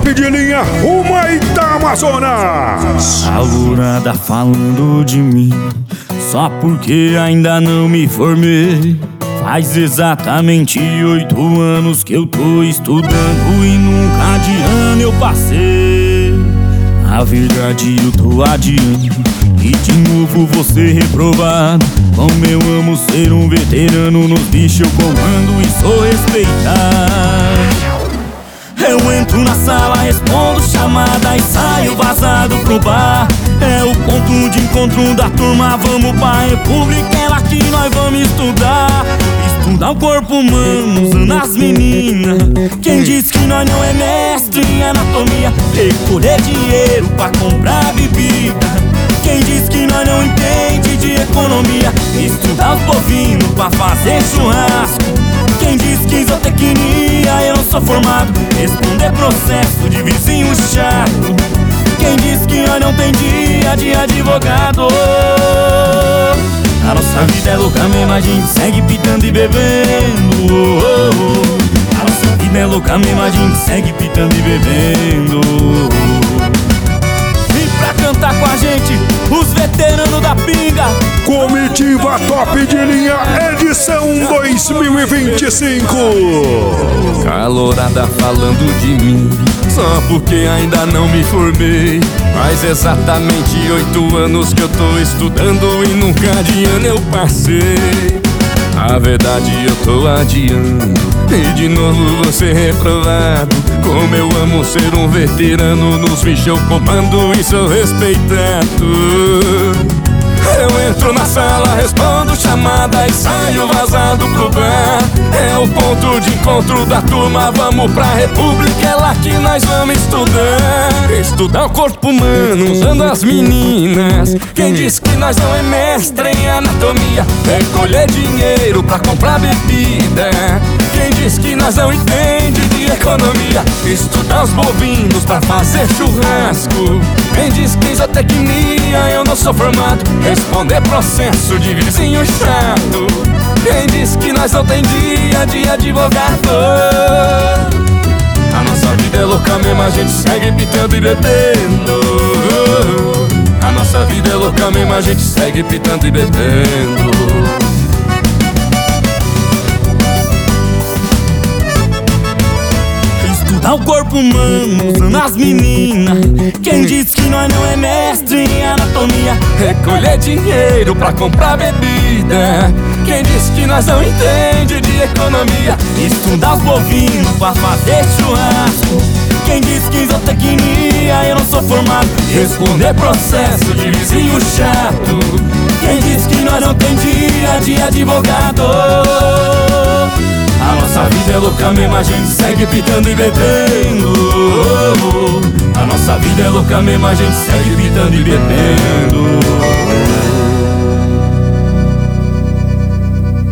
top de linha, o Maitá Amazonas. A lourada falando de mim, só porque ainda não me formei. Faz exatamente 8 anos que eu tô estudando e nunca de ano eu passei. Na verdade eu tô adiando e de novo vou ser reprovado. Como eu amo ser um veterano, nos bichos eu comando e sou respeitado. Eu entro na sala, respondo chamada e saio vazado pro bar. É o ponto de encontro da turma, vamos pra República, é lá que nós vamos estudar. Estudar o corpo humano, usando as meninas. Quem diz que nós não é mestre em anatomia? Recolher dinheiro pra comprar bebida. Quem diz que nós não entende de economia? Estudar os bovinos pra fazer churrasco. Quem diz que zootecnia eu não sou formado? Responder processo de vizinho chato. Quem diz que nós não tem dia de advogado? A nossa vida é louca mesmo, a gente segue pitando e bebendo. A nossa vida é louca mesmo, a gente segue pitando e bebendo. E pra cantar com a gente, os veteranos da pinga. Comitiva Top de Linha, edição 2025. Calorada falando de mim, só porque ainda não me formei. Faz exatamente 8 anos que eu tô estudando e nunca de ano eu passei. A verdade eu tô adiando e de novo vou ser reprovado. Como eu amo ser um veterano, nos bichos eu comando e sou respeitado. Eu entro na sala, respondo chamada e saio vazado pro bar. É o ponto de encontro da turma, vamos pra República, é lá que nós vamos estudar. Estudar o corpo humano, usando as meninas. Quem diz que nós não é mestre em anatomia? Recolher dinheiro pra comprar bebida. Quem diz que nós não entende de economia? Estudar os bovinos pra fazer churrasco. Quem diz que zootecnia eu não sou formado? Responder processo de vizinho chato. Quem diz que nós não tem dia de advogado? A nossa vida é louca mesmo, a gente segue pitando e bebendo. A nossa vida é louca mesmo, a gente segue pitando e bebendo. Estudar o corpo humano, usando as meninas. Quem diz que nós não é mestre em anatomia? Recolher dinheiro pra comprar bebida. Quem diz que nós não entende de economia? Estudar os bovinos pra fazer churrasco. Quem diz que zootecnia eu não sou formado? Responder processo de vizinho chato. Quem diz que nós não tem dia de advogado? A nossa vida é louca mesmo, a gente segue pitando e bebendo. A nossa vida é louca mesmo, a gente segue pitando e bebendo.